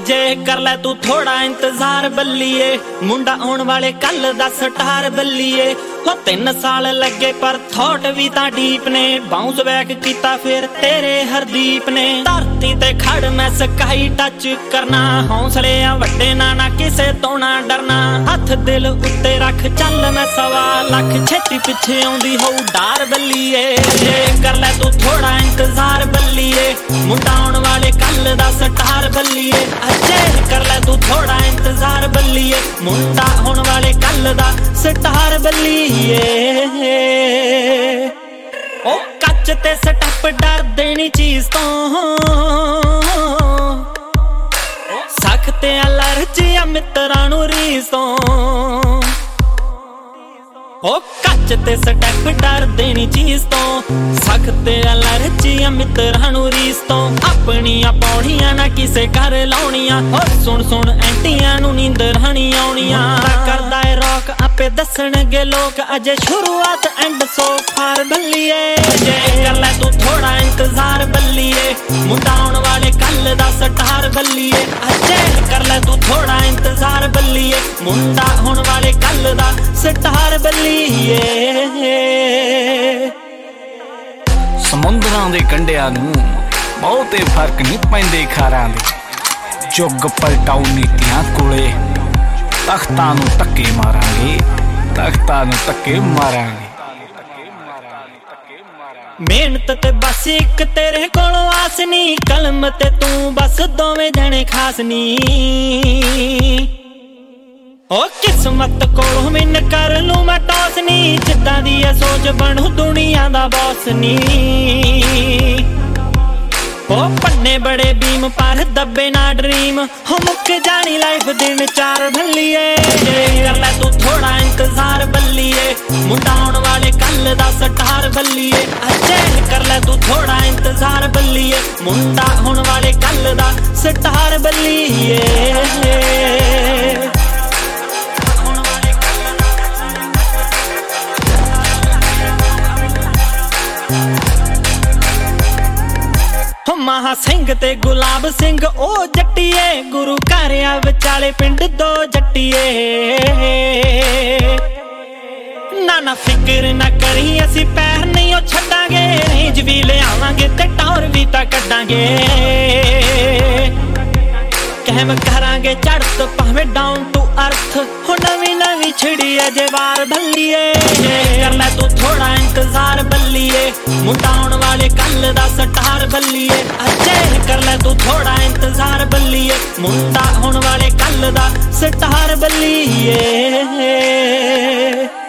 अजे कर लै तू थोड़ा इंतजार बल्लिए, मुंडा आउण वाले कल दा स्टार बल्लिए। हो 3 साल लगे पर थॉट भी तां डीप ने, बाउंस बैक कीता फिर तेरे हरदीप ने। धरती ते खड़ मैं स्काई टच करना, हौसले आ वड्डे ना किसे तो ना डरना। हथ दिल उत्ते रख चल मैं 1.25 लाख, छेती पिछे आउंदी होऊ डार बल्लिए। अजे कर लै तू थोड़ा इंतजार बल्लिए, मुंडा आउण वाले कल दा स्टार बल्लिए। अजे कर लै तू थोड़ा इंतजार बल्लिए, मुंडा आउण वाले कल दा स्टार बल्लिए। ओ कच ते स्टैप डर देनी चीज तो, सख्त अलर्जी मित्रां नूं रीस तो। ओ कच ते स्टैप डर देनी चीज तो, सख्त अलर्जी मित्रां नूं रीस तो। अपनियां पौड़ियां ना किसे घर लाउणियां, ओ सुन सुन एंटियां नूं नींदर हणी आउणियां। करदा ए रॉक आपे दसणगे लोक, अजे शुरुआत एंड सो फार बल्लिए। अजे कर लै तू थोड़ा इंतजार बल्लिए, मुंडा आउण वाले कल दा स्टार बल्लिए। अजे कर लै तू थोड़ा इंतजार बल्लिए, मुंडा आउण वाले कल दा स्टार बल्लिए। समुंदरां दे कंढियां नूं बहुते फर्क नहीं पैंदे खारां दे, जुग पलटाऊ नीतियां कोले। तख्तां नूं धक्के मारांगे, तख्तां नूं धक्के मारांगे। मेहनत ते बस एक तेरे कोलों आस नी, कलम ते तू बस दोवें जने खास नी। ओ किस्मत कोलों मिन कर लूं मैं टॉस नी, जिद्दां दी ऐ सोच बनू दुनिया दा बॉस नी। ओ पन्ने बड़े बीम पर दबे ना ड्रीम, हो मुक जानी लाइफ दिन 4 भल्लिए। कर लै तू थोड़ा इंतजार बल्लिए, मुंडा आउण वाले कल दा स्टार बल्लिए। अजे कर लै तू थोड़ा इंतजार बल्लिए, मुंडा आउण वाले कल दा स्टार बल्लिए। महा सिंह ते गुलाब सिंह ओ जट्टिए, गुरु घर आ विचाले पिंड 2 जट्टिए। ना फिक्र ना करी असी पैर नहीं ओ छड्डांगे, रेंज भी ले आवांगे ते टॉर भी तां कड्डांगे। कहम करांगे चढ़त भावें डाउन टू अर्थ, हो नवी नवी छिड़ी अजे वार बल्लिए। कर लै तू थोड़ा इंतजार बल्लिए, मुंडा आउण वाले कल दा स्टार बल्लिए। अजे कर लै तू थोड़ा इंतजार बल्लिए, मुंडा आउण वाले कल दा स्टार बल्लिए।